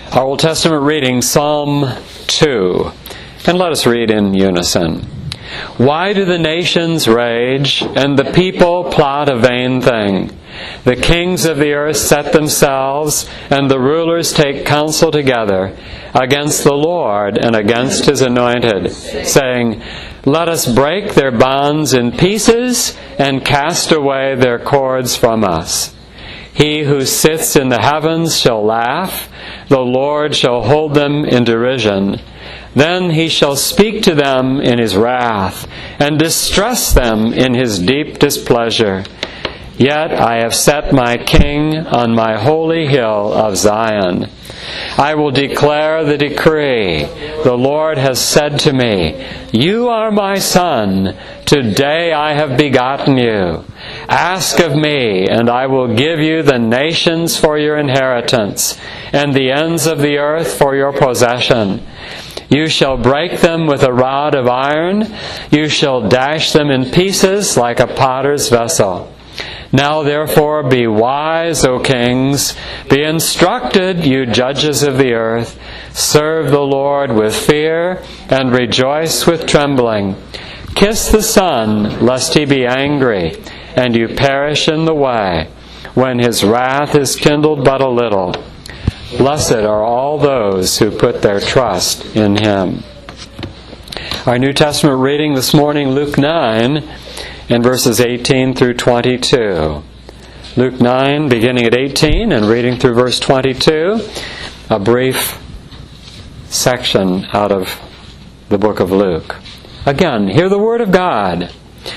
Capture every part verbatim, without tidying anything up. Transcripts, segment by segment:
Our Old Testament reading, Psalm two. And let us read in unison. Why do the nations rage, and the people plot a vain thing? The kings of the earth set themselves, and the rulers take counsel together against the Lord and against His anointed, saying, Let us break their bonds in pieces, and cast away their cords from us. He who sits in the heavens shall laugh, the Lord shall hold them in derision. Then He shall speak to them in His wrath, and distress them in His deep displeasure. Yet I have set my King on my holy hill of Zion. I will declare the decree. The Lord has said to me, You are my Son. Today I have begotten you. Ask of me, and I will give you the nations for your inheritance, and the ends of the earth for your possession. You shall break them with a rod of iron. You shall dash them in pieces like a potter's vessel. Now therefore be wise, O kings. Be instructed, you judges of the earth. Serve the Lord with fear, and rejoice with trembling. Kiss the Son, lest He be angry, and you perish in the way, when His wrath is kindled but a little. Blessed are all those who put their trust in Him. Our New Testament reading this morning, Luke nine, and verses eighteen through twenty-two. Luke nine, beginning at eighteen, and reading through verse twenty-two, a brief section out of the book of Luke. Again, hear the word of God.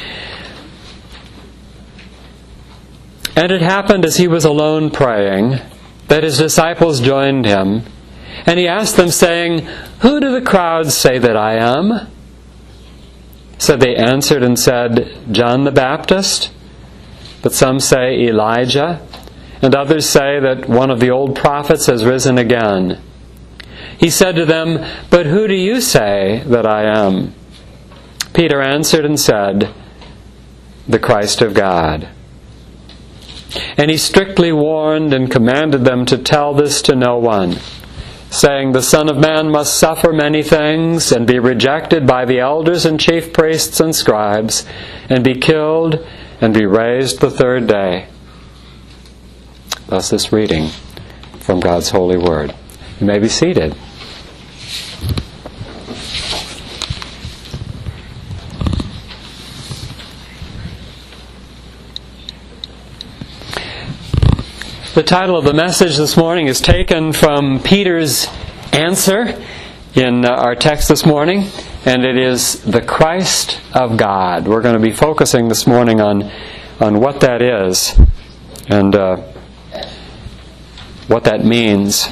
And it happened as He was alone praying, that His disciples joined Him, and He asked them, saying, Who do the crowds say that I am? So they answered and said, John the Baptist, but some say Elijah, and others say that one of the old prophets has risen again. He said to them, But who do you say that I am? Peter answered and said, The Christ of God. And he strictly warned and commanded them to tell this to no one, saying, The Son of Man must suffer many things, and be rejected by the elders and chief priests and scribes, and be killed, and be raised the third day. Thus this reading from God's holy word. You may be seated. The title of the message this morning is taken from Peter's answer in our text this morning, and it is the Christ of God. We're going to be focusing this morning on, on what that is and uh, what that means.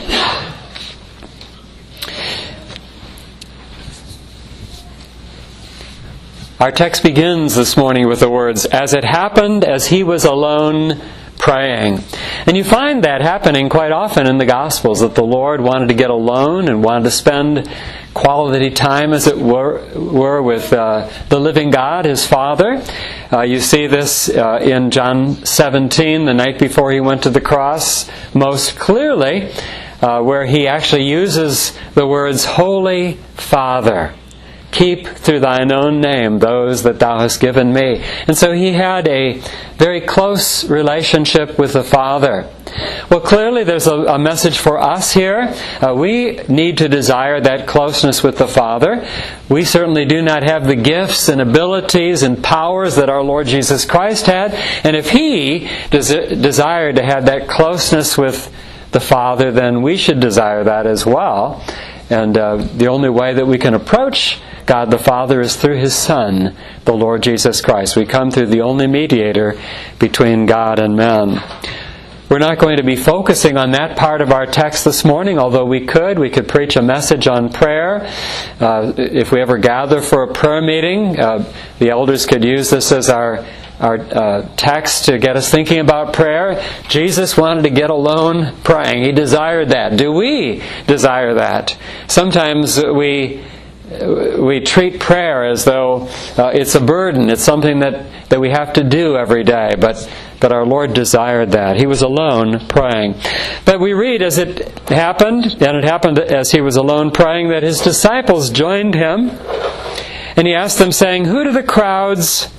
Our text begins this morning with the words, As it happened as He was alone praying. And you find that happening quite often in the Gospels, that the Lord wanted to get alone and wanted to spend quality time, as it were, were with uh, the living God, His Father. Uh, you see this uh, in John seventeen, the night before He went to the cross, most clearly, uh, where He actually uses the words, Holy Father. Keep through Thine own name those that Thou hast given me. And so He had a very close relationship with the Father. Well, clearly there's a, a message for us here. Uh, we need to desire that closeness with the Father. We certainly do not have the gifts and abilities and powers that our Lord Jesus Christ had. And if He des- desired to have that closeness with the Father, then we should desire that as well. And uh, the only way that we can approach God the Father is through His Son, the Lord Jesus Christ. We come through the only mediator between God and man. We're not going to be focusing on that part of our text this morning, although we could. We could preach a message on prayer. Uh, if we ever gather for a prayer meeting, uh, the elders could use this as our our uh, text to get us thinking about prayer. Jesus wanted to get alone praying. He desired that. Do we desire that? Sometimes we we treat prayer as though uh, it's a burden. It's something that, that we have to do every day. But But our Lord desired that. He was alone praying. But we read as it happened, and it happened as he was alone praying, that his disciples joined him. And he asked them, saying, "Who do the crowds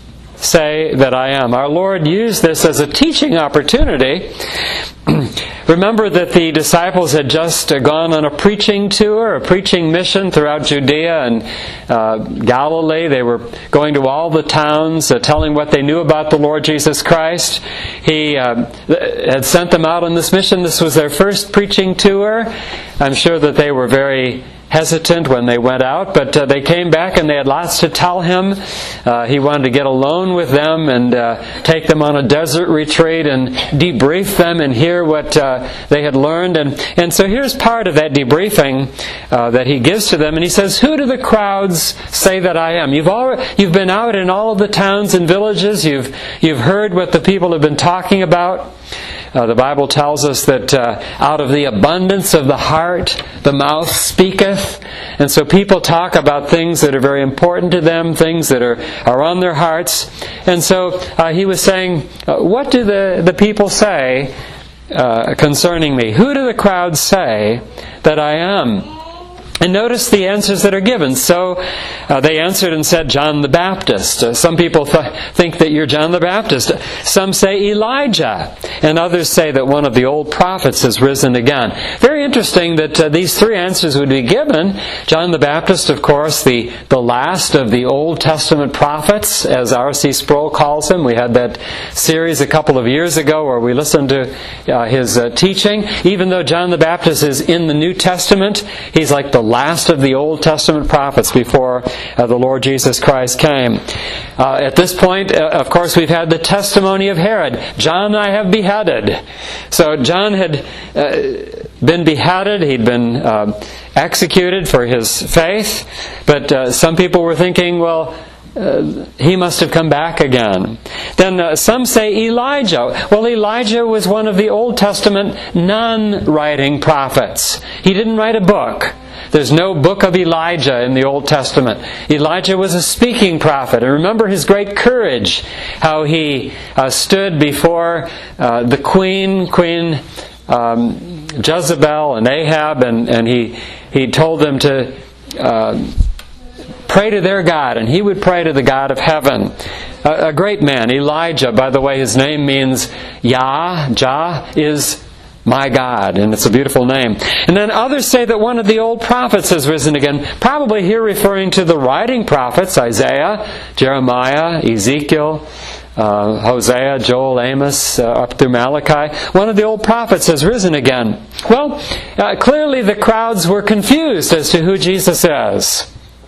say that I am?" Our Lord used this as a teaching opportunity. Remember that the disciples had just gone on a preaching tour, a preaching mission throughout Judea and uh, Galilee. They were going to all the towns, uh, telling what they knew about the Lord Jesus Christ. He uh, had sent them out on this mission. This was their first preaching tour. I'm sure that they were very hesitant when they went out, but uh, they came back and they had lots to tell him. Uh, he wanted to get alone with them and uh, take them on a desert retreat and debrief them and hear what uh, they had learned. And, and so here's part of that debriefing uh, that he gives to them. And he says, "Who do the crowds say that I am?" You've all, you've been out in all of the towns and villages. You've, you've heard what the people have been talking about. Uh, the Bible tells us that uh, out of the abundance of the heart, the mouth speaketh. And so people talk about things that are very important to them, things that are, are on their hearts. And so uh, he was saying, uh, what do the, the people say uh, concerning me? Who do the crowds say that I am? And notice the answers that are given. So uh, they answered and said, "John the Baptist." Uh, some people th- think that you're John the Baptist. Some say Elijah. And others say that one of the old prophets has risen again. Very interesting that uh, these three answers would be given. John the Baptist, of course, the, the last of the Old Testament prophets, as R C Sproul calls him. We had that series a couple of years ago where we listened to uh, his uh, teaching. Even though John the Baptist is in the New Testament, he's like the last of the Old Testament prophets before uh, the Lord Jesus Christ came. Uh, at this point, uh, of course, we've had the testimony of Herod. "John I have beheaded." So John had uh, been beheaded. He'd been uh, executed for his faith. But uh, some people were thinking, well, Uh, he must have come back again. Then uh, some say Elijah. Well, Elijah was one of the Old Testament non-writing prophets. He didn't write a book. There's no book of Elijah in the Old Testament. Elijah was a speaking prophet. And remember his great courage, how he uh, stood before uh, the queen, Queen um, Jezebel and Ahab, and, and he, he told them to Uh, pray to their God, and he would pray to the God of heaven. A, a great man, Elijah, by the way, his name means Yah. Jah is my God, and it's a beautiful name. And then others say that one of the old prophets has risen again, probably here referring to the writing prophets, Isaiah, Jeremiah, Ezekiel, uh, Hosea, Joel, Amos, uh, up through Malachi. One of the old prophets has risen again. Well, uh, clearly the crowds were confused as to who Jesus is.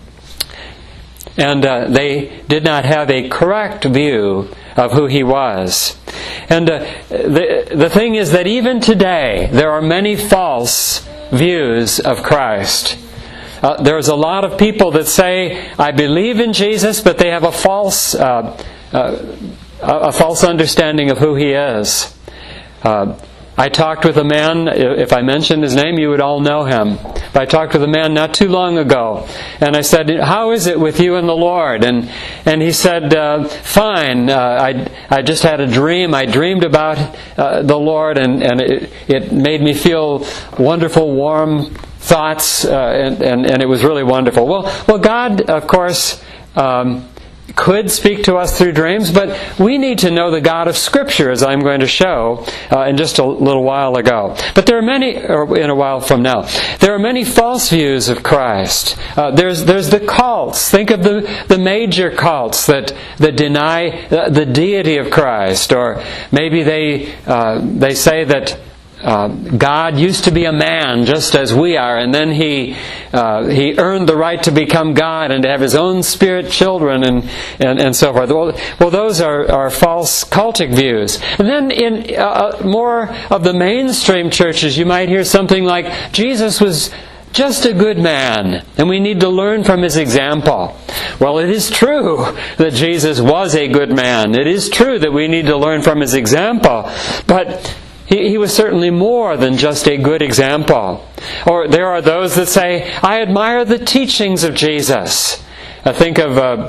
And uh, they did not have a correct view of who he was. And uh, the, the thing is that even today, there are many false views of Christ. Uh, there's a lot of people that say, "I believe in Jesus," but they have a false, uh, uh, a false understanding of who he is. Uh, I talked with a man, if I mentioned his name, you would all know him. But I talked with a man not too long ago, and I said, "How is it with you and the Lord?" And and he said, uh, "Fine. Uh, I I just had a dream. I dreamed about uh, the Lord, and, and it, it made me feel wonderful, warm thoughts, uh, and, and, and it was really wonderful." Well, well, God, of course, um, could speak to us through dreams, but we need to know the God of Scripture, as I'm going to show uh, in just a little while ago. But there are many, or in a while from now, there are many false views of Christ. Uh, there's there's the cults. Think of the, the major cults that that deny the deity of Christ, or maybe they uh, they say that Uh, God used to be a man just as we are, and then He uh, He earned the right to become God and to have His own spirit children, and, and, and so forth. Well, well those are, are false cultic views. And then in uh, more of the mainstream churches, you might hear something like, Jesus was just a good man, and we need to learn from his example. Well, it is true that Jesus was a good man. It is true that we need to learn from his example, but He, he was certainly more than just a good example. Or there are those that say, "I admire the teachings of Jesus." I think of uh,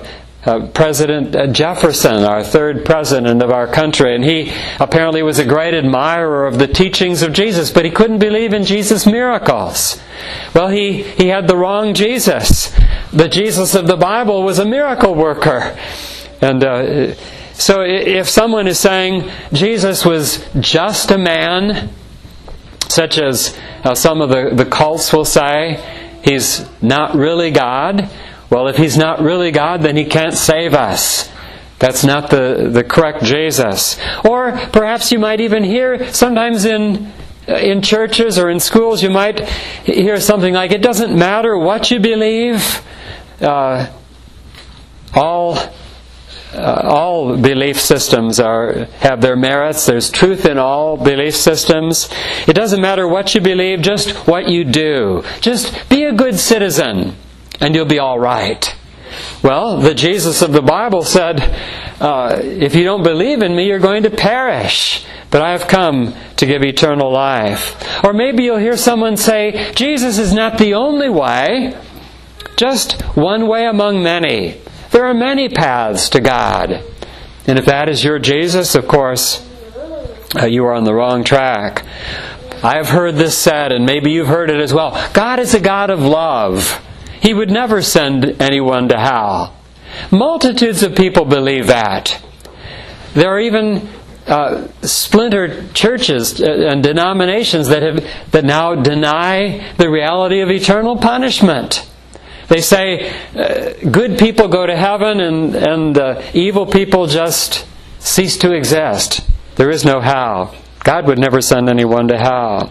uh, President Jefferson, our third president of our country, and he apparently was a great admirer of the teachings of Jesus, but he couldn't believe in Jesus' miracles. Well, he, he had the wrong Jesus. The Jesus of the Bible was a miracle worker. And uh, so if someone is saying Jesus was just a man, such as uh, some of the, the cults will say, he's not really God. Well, if he's not really God, then he can't save us. That's not the, the correct Jesus. Or perhaps you might even hear sometimes in in churches or in schools, you might hear something like, it doesn't matter what you believe. Uh, all uh, all belief systems are have their merits. There's truth in all belief systems. It doesn't matter what you believe, just what you do. Just be a good citizen, and you'll be all right. Well, the Jesus of the Bible said, uh, if you don't believe in me, you're going to perish. But I have come to give eternal life. Or maybe you'll hear someone say, Jesus is not the only way, just one way among many. There are many paths to God. And if that is your Jesus, of course, uh, you are on the wrong track. I have heard this said, and maybe you've heard it as well. God is a God of love. He would never send anyone to hell. Multitudes of people believe that. There are even uh, splintered churches and denominations that have that now deny the reality of eternal punishment. They say uh, good people go to heaven and, and uh, evil people just cease to exist. There is no hell. God would never send anyone to hell.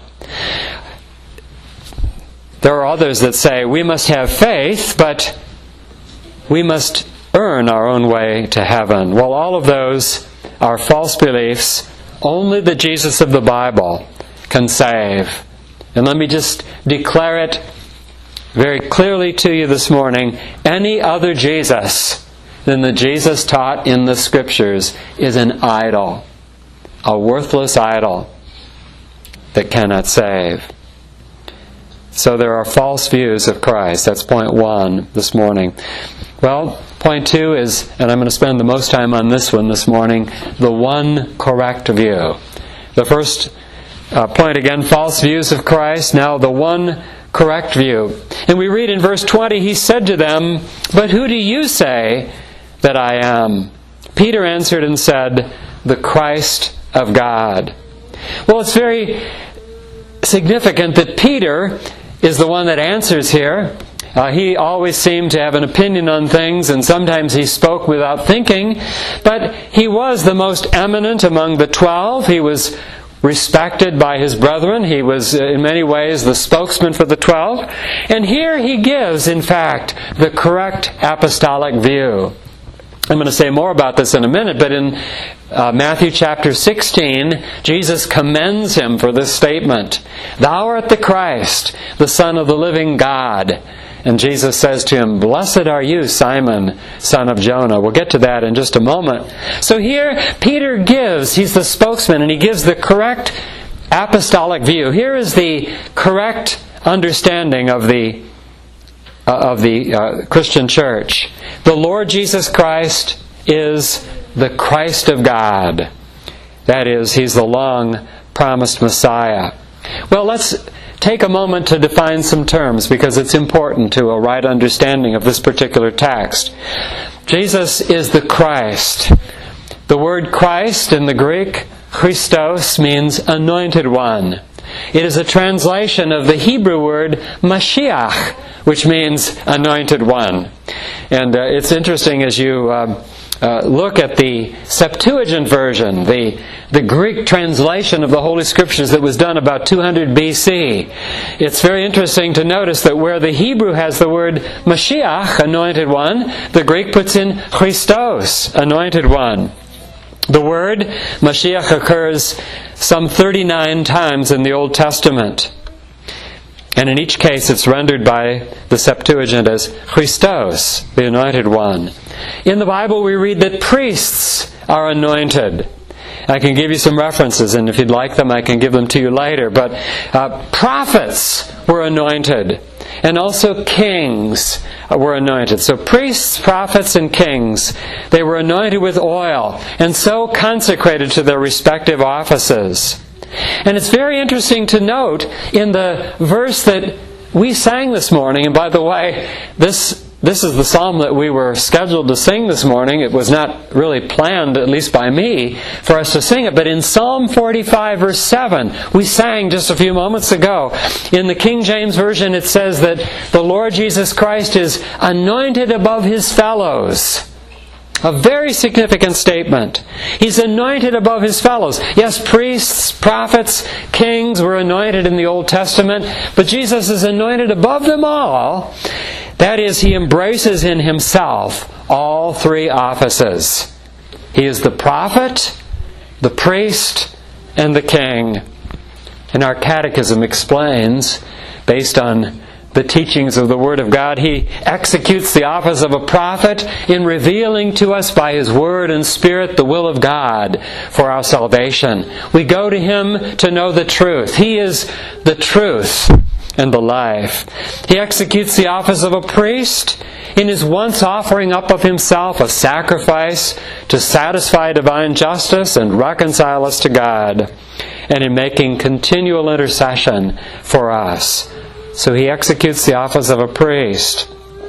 There are others that say we must have faith, but we must earn our own way to heaven. Well, all of those are false beliefs. Only the Jesus of the Bible can save. And let me just declare it very clearly to you this morning. Any other Jesus than the Jesus taught in the Scriptures is an idol. A worthless idol that cannot save. So there are false views of Christ. That's point one this morning. Well, point two is, and I'm going to spend the most time on this one this morning, the one correct view. The first uh, point again, false views of Christ. Now the one correct view. And we read in verse twenty, he said to them, "But who do you say that I am?" Peter answered and said, "The Christ of God." Well, it's very significant that Peter is the one that answers here. Uh, he always seemed to have an opinion on things, and sometimes he spoke without thinking. But he was the most eminent among the twelve. He was respected by his brethren. He was, in many ways, the spokesman for the twelve. And here he gives, in fact, the correct apostolic view. I'm going to say more about this in a minute, but in uh, Matthew chapter sixteen, Jesus commends him for this statement. "Thou art the Christ, the Son of the living God." And Jesus says to him, "Blessed are you, Simon, son of Jonah." We'll get to that in just a moment. So here, Peter gives, he's the spokesman, and he gives the correct apostolic view. Here is the correct understanding of the Uh, of the uh, Christian church. The Lord Jesus Christ is the Christ of God. That is, He's the long-promised Messiah. Well, let's take a moment to define some terms, because it's important to a right understanding of this particular text. Jesus is the Christ. The word Christ in the Greek, Christos, means anointed one. It is a translation of the Hebrew word Mashiach, which means anointed one. And uh, it's interesting as you uh, uh, look at the Septuagint version, the, the Greek translation of the Holy Scriptures that was done about two hundred B C. It's very interesting to notice that where the Hebrew has the word Mashiach, anointed one, the Greek puts in Christos, anointed one. The word Mashiach occurs some thirty-nine times in the Old Testament. And in each case it's rendered by the Septuagint as Christos, the anointed one. In the Bible we read that priests are anointed. I can give you some references, and if you'd like them I can give them to you later. But uh, prophets were anointed. and also kings were anointed. So priests, prophets, and kings, they were anointed with oil and so consecrated to their respective offices. And it's very interesting to note in the verse that we sang this morning, and by the way, this This is the psalm that we were scheduled to sing this morning. It was not really planned, at least by me, for us to sing it. But in Psalm forty-five, verse seven, we sang just a few moments ago. In the King James Version, it says that the Lord Jesus Christ is anointed above His fellows. A very significant statement. He's anointed above His fellows. Yes, priests, prophets, kings were anointed in the Old Testament, but Jesus is anointed above them all. That is, He embraces in Himself all three offices. He is the prophet, the priest, and the king. And our catechism explains, based on the teachings of the Word of God, He executes the office of a prophet in revealing to us by His Word and Spirit the will of God for our salvation. We go to Him to know the truth. He is the truth and the life. He executes the office of a priest in His once offering up of Himself a sacrifice to satisfy divine justice and reconcile us to God, and in making continual intercession for us. So He executes the office of a priest.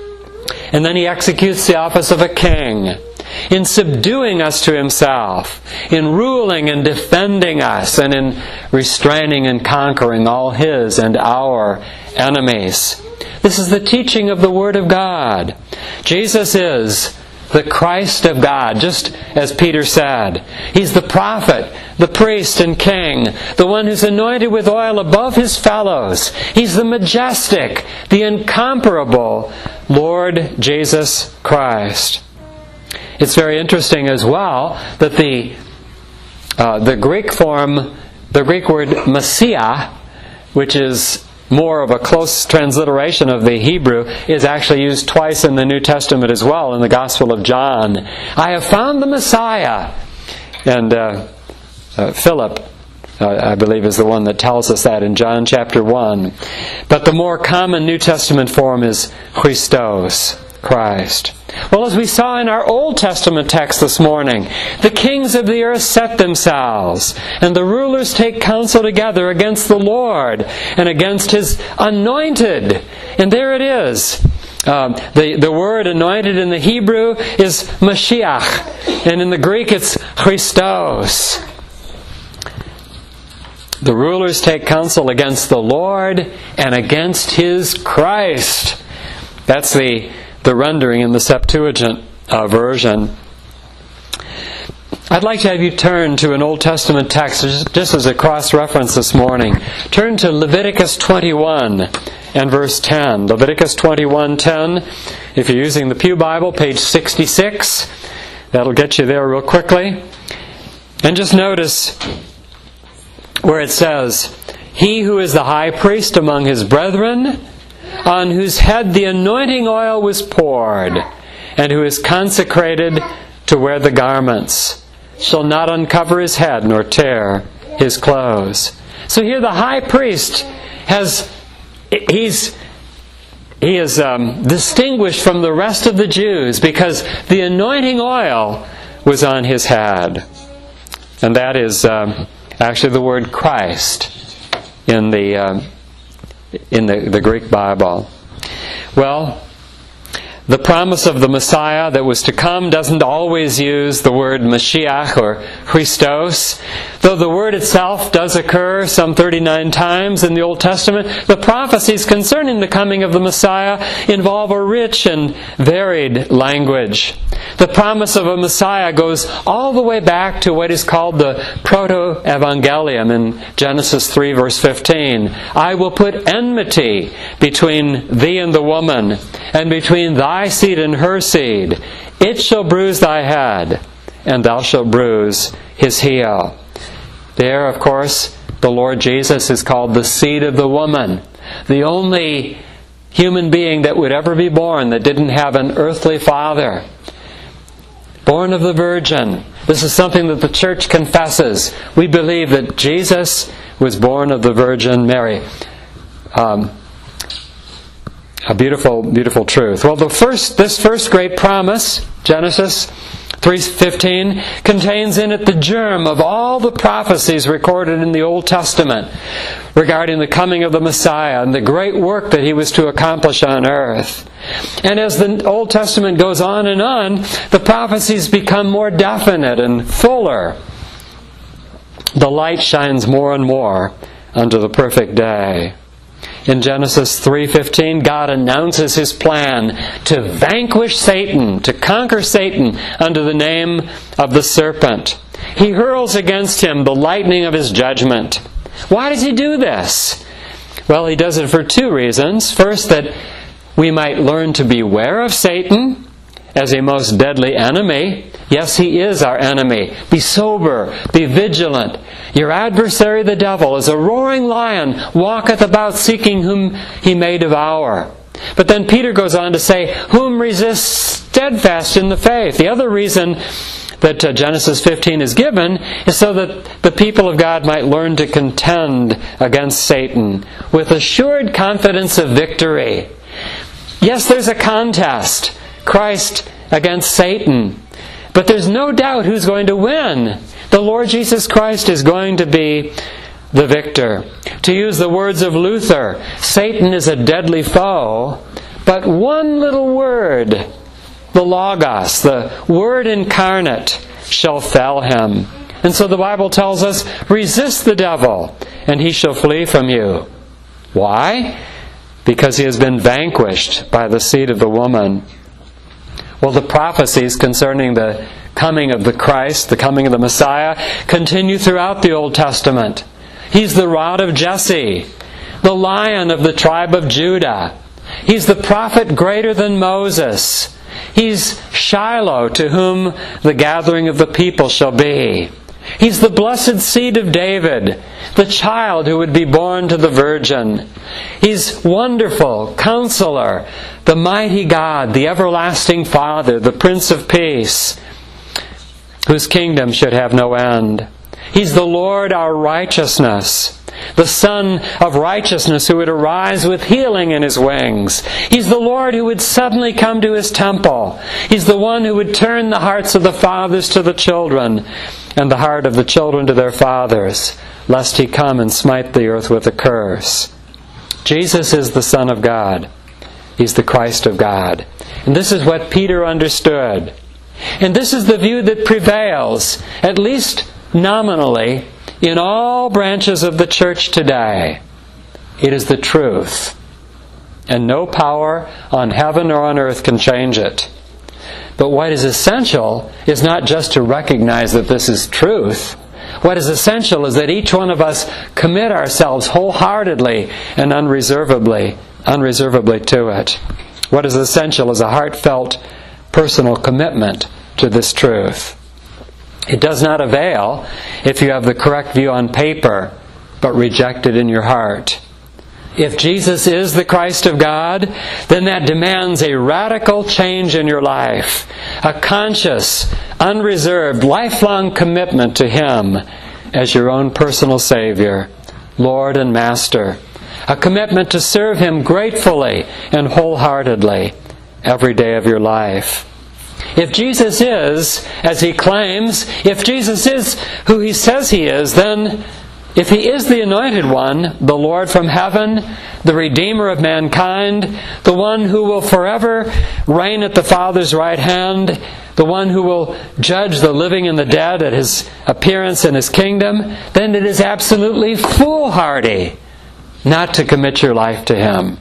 And then He executes the office of a king in subduing us to Himself, in ruling and defending us, and in restraining and conquering all His and our enemies. This is the teaching of the Word of God. Jesus is the Christ of God, just as Peter said. He's the prophet, the priest and king, the one who's anointed with oil above his fellows. He's the majestic, the incomparable Lord Jesus Christ. It's very interesting as well that the uh, the Greek form, the Greek word Messiah, which is more of a close transliteration of the Hebrew, is actually used twice in the New Testament as well, in the Gospel of John. I have found the Messiah. And uh, uh, Philip, uh, I believe, is the one that tells us that in John chapter one. But the more common New Testament form is Christos, Christ. Well, as we saw in our Old Testament text this morning, the kings of the earth set themselves, and the rulers take counsel together against the Lord and against His anointed. And there it is. Um, the, the word anointed in the Hebrew is Mashiach, and in the Greek it's Christos. The rulers take counsel against the Lord and against His Christ. That's the the rendering in the Septuagint uh, version. I'd like to have you turn to an Old Testament text just, just as a cross-reference this morning. Turn to Leviticus twenty-one and verse ten. Leviticus twenty-one ten. If you're using the Pew Bible, page sixty-six. That'll get you there real quickly. And just notice where it says, "He who is the high priest among his brethren, on whose head the anointing oil was poured, and who is consecrated to wear the garments, shall not uncover his head nor tear his clothes." So here the high priest has, he's he is um, distinguished from the rest of the Jews because the anointing oil was on his head. And that is um, actually the word Christ in the um, in the, the Greek Bible. Well, the promise of the Messiah that was to come doesn't always use the word Mashiach or Christos. Though the word itself does occur some thirty-nine times in the Old Testament, the prophecies concerning the coming of the Messiah involve a rich and varied language. The promise of a Messiah goes all the way back to what is called the Proto-Evangelium in Genesis three verse fifteen. "I will put enmity between thee and the woman, and between thy seed and her seed. It shall bruise thy head, and thou shalt bruise his heel." There, of course, the Lord Jesus is called the seed of the woman, the only human being that would ever be born that didn't have an earthly father. Born of the Virgin. This is something that the Church confesses. We believe that Jesus was born of the Virgin Mary. Um, A beautiful, beautiful truth. Well, the first, this first great promise, Genesis three fifteen, contains in it the germ of all the prophecies recorded in the Old Testament regarding the coming of the Messiah and the great work that he was to accomplish on earth. And as the Old Testament goes on and on, the prophecies become more definite and fuller. The light shines more and more unto the perfect day. In Genesis three fifteen, God announces His plan to vanquish Satan, to conquer Satan under the name of the serpent. He hurls against him the lightning of His judgment. Why does He do this? Well, He does it for two reasons. First, that we might learn to beware of Satan as a most deadly enemy. Yes, he is our enemy. Be sober, be vigilant. Your adversary the devil is a roaring lion, walketh about seeking whom he may devour. But then Peter goes on to say, whom resist steadfast in the faith. The other reason that uh, Genesis fifteen is given is so that the people of God might learn to contend against Satan with assured confidence of victory. Yes, there's a contest, Christ against Satan. But there's no doubt who's going to win. The Lord Jesus Christ is going to be the victor. To use the words of Luther, Satan is a deadly foe, but one little word, the Logos, the Word incarnate, shall fell him. And so the Bible tells us, resist the devil, and he shall flee from you. Why? Because he has been vanquished by the seed of the woman. Well, the prophecies concerning the coming of the Christ, the coming of the Messiah, continue throughout the Old Testament. He's the rod of Jesse, the lion of the tribe of Judah. He's the prophet greater than Moses. He's Shiloh, to whom the gathering of the people shall be. He's the blessed seed of David, the child who would be born to the virgin. He's Wonderful, Counselor, the mighty God, the everlasting Father, the Prince of Peace, whose kingdom should have no end. He's the Lord our righteousness, the Son of righteousness who would arise with healing in His wings. He's the Lord who would suddenly come to His temple. He's the one who would turn the hearts of the fathers to the children, and the heart of the children to their fathers, lest He come and smite the earth with a curse. Jesus is the Son of God. He's the Christ of God. And this is what Peter understood. And this is the view that prevails, at least nominally, in all branches of the church today. It is the truth. And no power on heaven or on earth can change it. But what is essential is not just to recognize that this is truth. What is essential is that each one of us commit ourselves wholeheartedly and unreservedly, unreservedly to it. What is essential is a heartfelt, personal commitment to this truth. It does not avail if you have the correct view on paper, but reject it in your heart. If Jesus is the Christ of God, then that demands a radical change in your life. A conscious, unreserved, lifelong commitment to Him as your own personal Savior, Lord and Master. A commitment to serve Him gratefully and wholeheartedly every day of your life. If Jesus is, as He claims, if Jesus is who He says He is, then if He is the Anointed One, the Lord from heaven, the Redeemer of mankind, the one who will forever reign at the Father's right hand, the one who will judge the living and the dead at His appearance in His kingdom, then it is absolutely foolhardy not to commit your life to Him.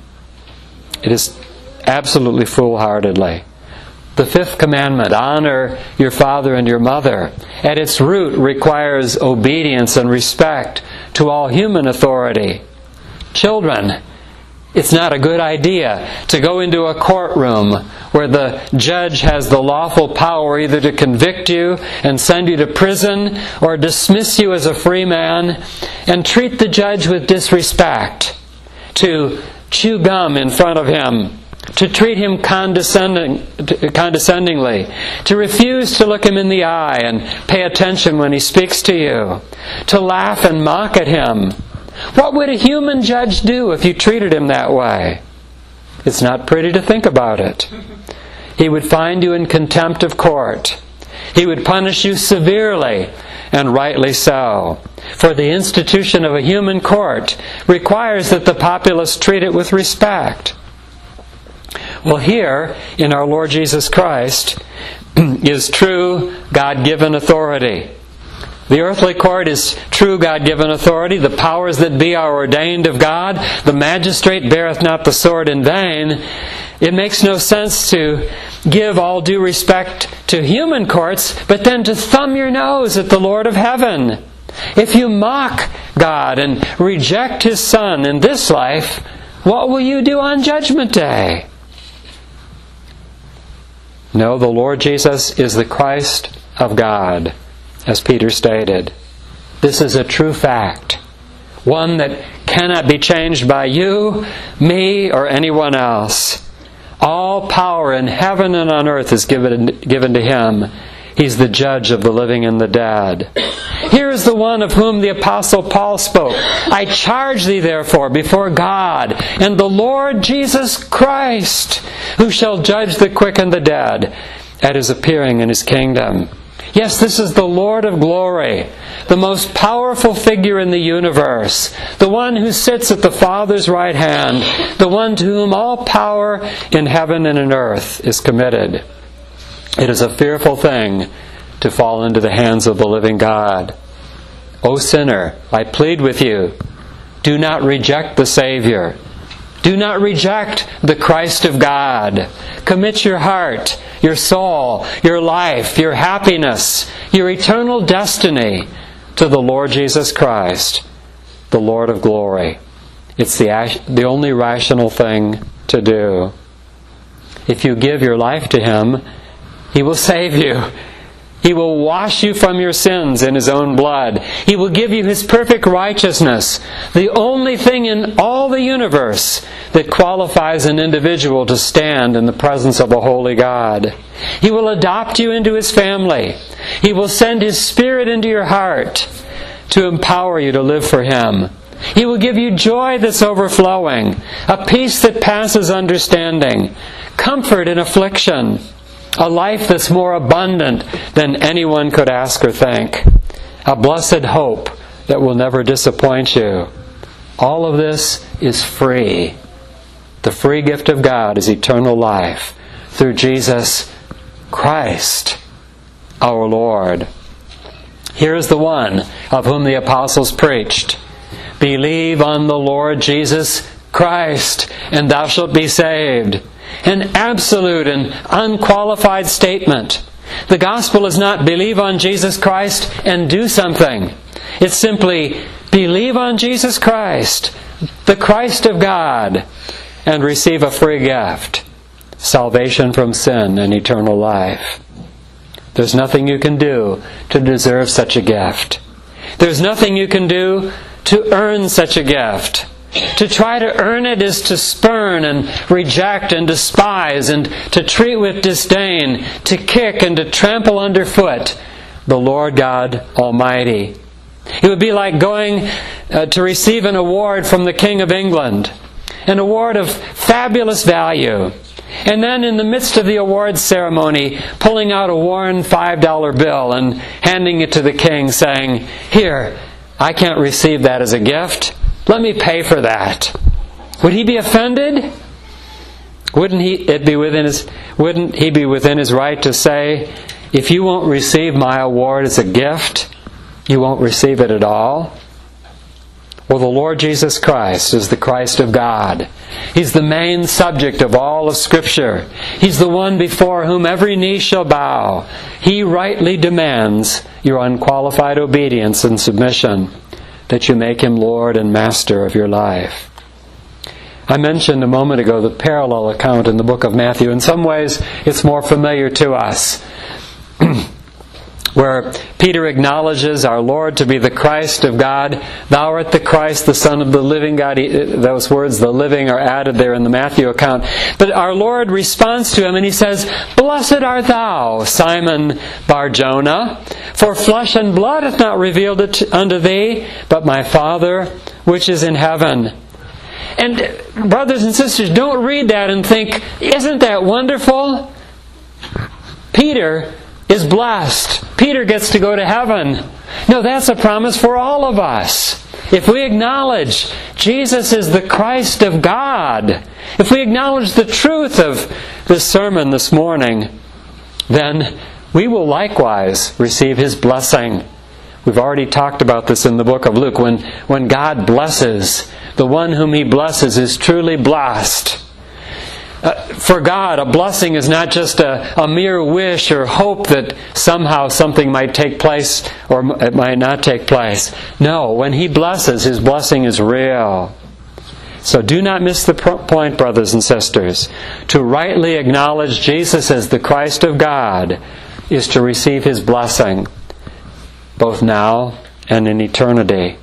It is absolutely foolhardily. The fifth commandment, honor your father and your mother, at its root requires obedience and respect to all human authority. Children, it's not a good idea to go into a courtroom where the judge has the lawful power either to convict you and send you to prison or dismiss you as a free man and treat the judge with disrespect, to chew gum in front of him, to treat him condescending, condescendingly, to refuse to look him in the eye and pay attention when he speaks to you, to laugh and mock at him. What would a human judge do if you treated him that way? It's not pretty to think about it. He would find you in contempt of court. He would punish you severely, and rightly so. For the institution of a human court requires that the populace treat it with respect. Well, here, in our Lord Jesus Christ, is true God-given authority. The earthly court is true God-given authority. The powers that be are ordained of God. The magistrate beareth not the sword in vain. It makes no sense to give all due respect to human courts, but then to thumb your nose at the Lord of heaven. If you mock God and reject His Son in this life, what will you do on Judgment Day? No, the Lord Jesus is the Christ of God, as Peter stated. This is a true fact, one that cannot be changed by you, me, or anyone else. All power in heaven and on earth is given, given to Him. He's the judge of the living and the dead. Here is the one of whom the Apostle Paul spoke. I charge thee therefore before God and the Lord Jesus Christ, who shall judge the quick and the dead at His appearing in His kingdom. Yes, this is the Lord of glory, the most powerful figure in the universe, the one who sits at the Father's right hand, the one to whom all power in heaven and in earth is committed. It is a fearful thing to fall into the hands of the living God. O sinner, I plead with you, do not reject the Savior. Do not reject the Christ of God. Commit your heart, your soul, your life, your happiness, your eternal destiny to the Lord Jesus Christ, the Lord of glory. It's the, the only rational thing to do. If you give your life to Him, He will save you. He will wash you from your sins in His own blood. He will give you His perfect righteousness, the only thing in all the universe that qualifies an individual to stand in the presence of a holy God. He will adopt you into His family. He will send His Spirit into your heart to empower you to live for Him. He will give you joy that's overflowing, a peace that passes understanding, comfort in affliction, a life that's more abundant than anyone could ask or think. A blessed hope that will never disappoint you. All of this is free. The free gift of God is eternal life through Jesus Christ, our Lord. Here is the one of whom the apostles preached. Believe on the Lord Jesus Christ, and thou shalt be saved. An absolute and unqualified statement. The gospel is not believe on Jesus Christ and do something. It's simply believe on Jesus Christ, the Christ of God, and receive a free gift, salvation from sin and eternal life. There's nothing you can do to deserve such a gift. There's nothing you can do to earn such a gift. To try to earn it is to spurn and reject and despise and to treat with disdain, to kick and to trample underfoot the Lord God Almighty. It would be like going uh, to receive an award from the King of England, an award of fabulous value, and then in the midst of the awards ceremony, pulling out a worn five dollar bill and handing it to the king, saying, "Here, I can't receive that as a gift. Let me pay for that." Would he be offended? Wouldn't he it be within his wouldn't he be within his right to say, if you won't receive my award as a gift, you won't receive it at all? Well, the Lord Jesus Christ is the Christ of God. He's the main subject of all of Scripture. He's the one before whom every knee shall bow. He rightly demands your unqualified obedience and submission, that you make Him Lord and Master of your life. I mentioned a moment ago the parallel account in the book of Matthew. In some ways, it's more familiar to us, where Peter acknowledges our Lord to be the Christ of God. Thou art the Christ, the Son of the living God. Those words, the living, are added there in the Matthew account. But our Lord responds to him and He says, "Blessed art thou, Simon Bar-Jonah, for flesh and blood hath not revealed it unto thee, but my Father which is in heaven." And brothers and sisters, don't read that and think, isn't that wonderful? Peter is blessed. Peter gets to go to heaven. No, that's a promise for all of us. If we acknowledge Jesus is the Christ of God, if we acknowledge the truth of this sermon this morning, then we will likewise receive His blessing. We've already talked about this in the book of Luke. When, when God blesses, the one whom He blesses is truly blessed. Uh, for God, a blessing is not just a, a mere wish or hope that somehow something might take place or it might not take place. No, when He blesses, His blessing is real. So do not miss the point, brothers and sisters. To rightly acknowledge Jesus as the Christ of God is to receive His blessing, both now and in eternity.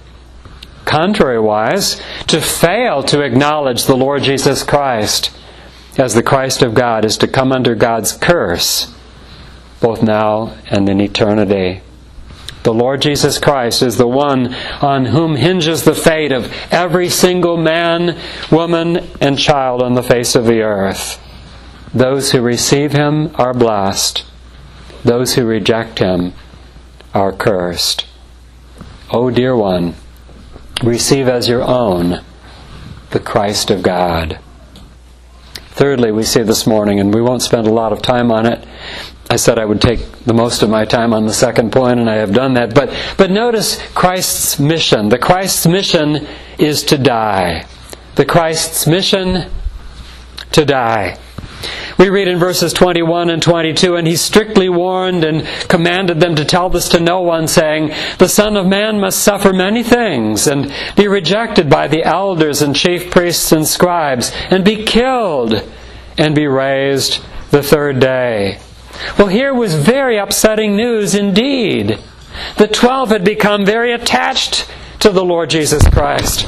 Contrariwise, to fail to acknowledge the Lord Jesus Christ as the Christ of God is to come under God's curse, both now and in eternity. The Lord Jesus Christ is the one on whom hinges the fate of every single man, woman, and child on the face of the earth. Those who receive Him are blessed. Those who reject Him are cursed. O dear one, receive as your own the Christ of God. Thirdly, we see this morning, and we won't spend a lot of time on it. I said I would take the most of my time on the second point, and I have done that. But, but notice Christ's mission. The Christ's mission is to die. The Christ's mission to die. We read in verses twenty-one and twenty-two, and He strictly warned and commanded them to tell this to no one, saying, "The Son of Man must suffer many things, and be rejected by the elders and chief priests and scribes, and be killed, and be raised the third day." Well, here was very upsetting news indeed. The twelve had become very attached to the Lord Jesus Christ.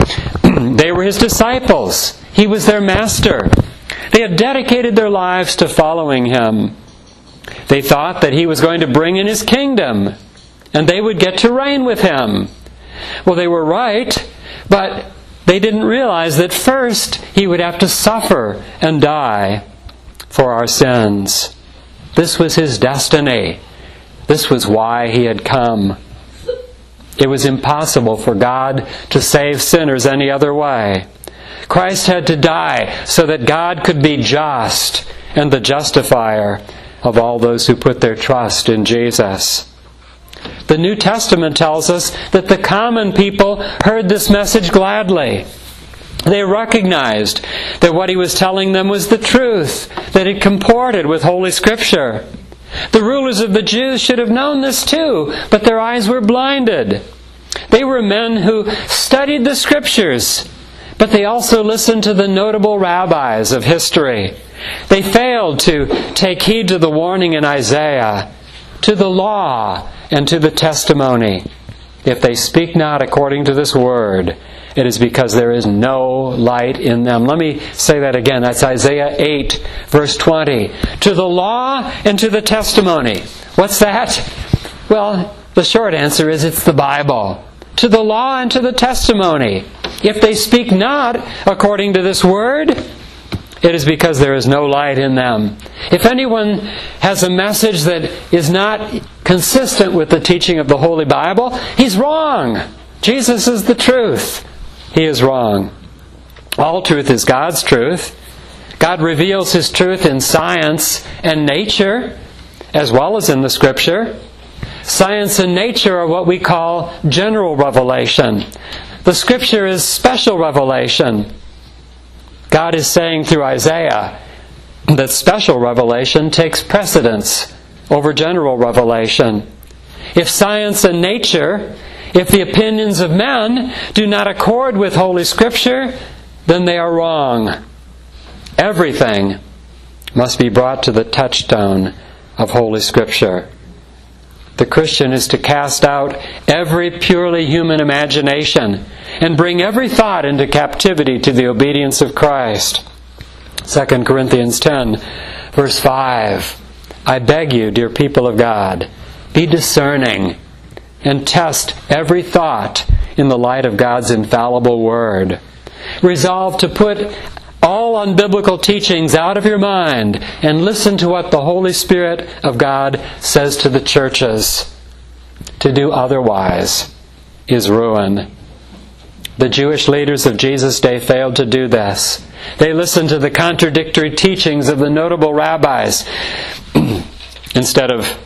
They were His disciples. He was their master. They had dedicated their lives to following Him. They thought that He was going to bring in His kingdom, and they would get to reign with Him. Well, they were right, but they didn't realize that first He would have to suffer and die for our sins. This was His destiny. This was why He had come. It was impossible for God to save sinners any other way. Christ had to die so that God could be just and the justifier of all those who put their trust in Jesus. The New Testament tells us that the common people heard this message gladly. They recognized that what He was telling them was the truth, that it comported with Holy Scripture. The rulers of the Jews should have known this too, but their eyes were blinded. They were men who studied the Scriptures, but they also listened to the notable rabbis of history. They failed to take heed to the warning in Isaiah, to the law, and to the testimony. If they speak not according to this word, it is because there is no light in them. Let me say that again. That's Isaiah eight, verse twenty. To the law and to the testimony. What's that? Well, the short answer is it's the Bible. To the law and to the testimony. If they speak not according to this word, it is because there is no light in them. If anyone has a message that is not consistent with the teaching of the Holy Bible, he's wrong. Jesus is the truth. He is wrong. All truth is God's truth. God reveals His truth in science and nature, as well as in the Scripture. Science and nature are what we call general revelation. The Scripture is special revelation. God is saying through Isaiah that special revelation takes precedence over general revelation. If science and nature, if the opinions of men do not accord with Holy Scripture, then they are wrong. Everything must be brought to the touchstone of Holy Scripture. The Christian is to cast out every purely human imagination and bring every thought into captivity to the obedience of Christ. Second Corinthians ten, verse five. I beg you, dear people of God, be discerning and test every thought in the light of God's infallible Word. resolve to put all unbiblical teachings out of your mind and listen to what the Holy Spirit of God says to the churches. To do otherwise is ruin. The Jewish leaders of Jesus' day failed to do this. They listened to the contradictory teachings of the notable rabbis instead of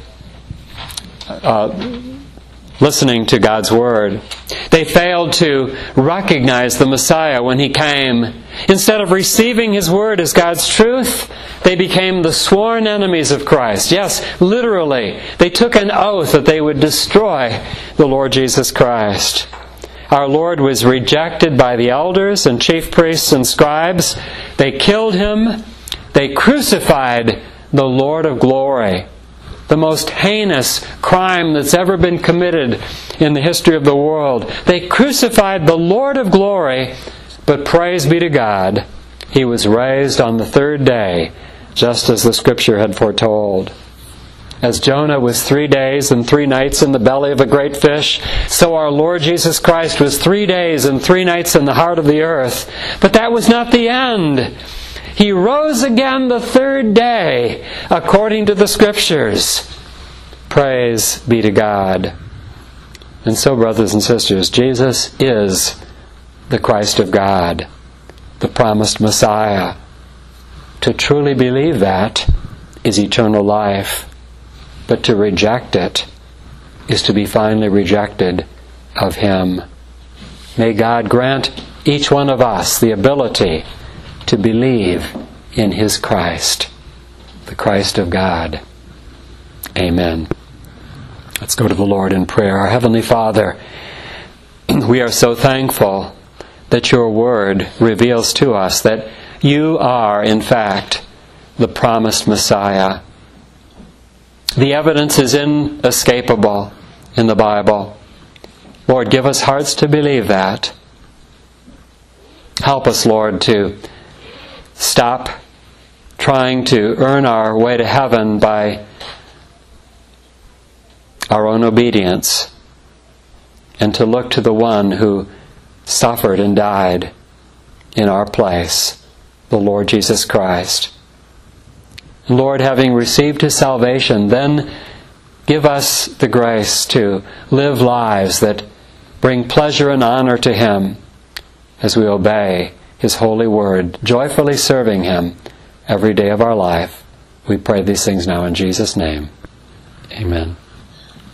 uh, listening to God's Word. They failed to recognize the Messiah when He came. Instead of receiving His Word as God's truth, they became the sworn enemies of Christ. Yes, literally, they took an oath that they would destroy the Lord Jesus Christ. Our Lord was rejected by the elders and chief priests and scribes. They killed Him. They crucified the Lord of glory. The most heinous crime that's ever been committed in the history of the world. They crucified the Lord of glory, but praise be to God, He was raised on the third day, just as the Scripture had foretold. As Jonah was three days and three nights in the belly of a great fish, so our Lord Jesus Christ was three days and three nights in the heart of the earth. But that was not the end. He rose again the third day, according to the Scriptures. Praise be to God. And so, brothers and sisters, Jesus is the Christ of God, the promised Messiah. To truly believe that is eternal life. But to reject it is to be finally rejected of Him. May God grant each one of us the ability to believe in His Christ, the Christ of God. Amen. Let's go to the Lord in prayer. Our Heavenly Father, we are so thankful that Your Word reveals to us that You are, in fact, the promised Messiah. The evidence is inescapable in the Bible. Lord, give us hearts to believe that. Help us, Lord, to stop trying to earn our way to heaven by our own obedience, and to look to the One who suffered and died in our place, the Lord Jesus Christ. Lord, having received His salvation, then give us the grace to live lives that bring pleasure and honor to Him as we obey His holy word, joyfully serving Him every day of our life. We pray these things now in Jesus' name. Amen.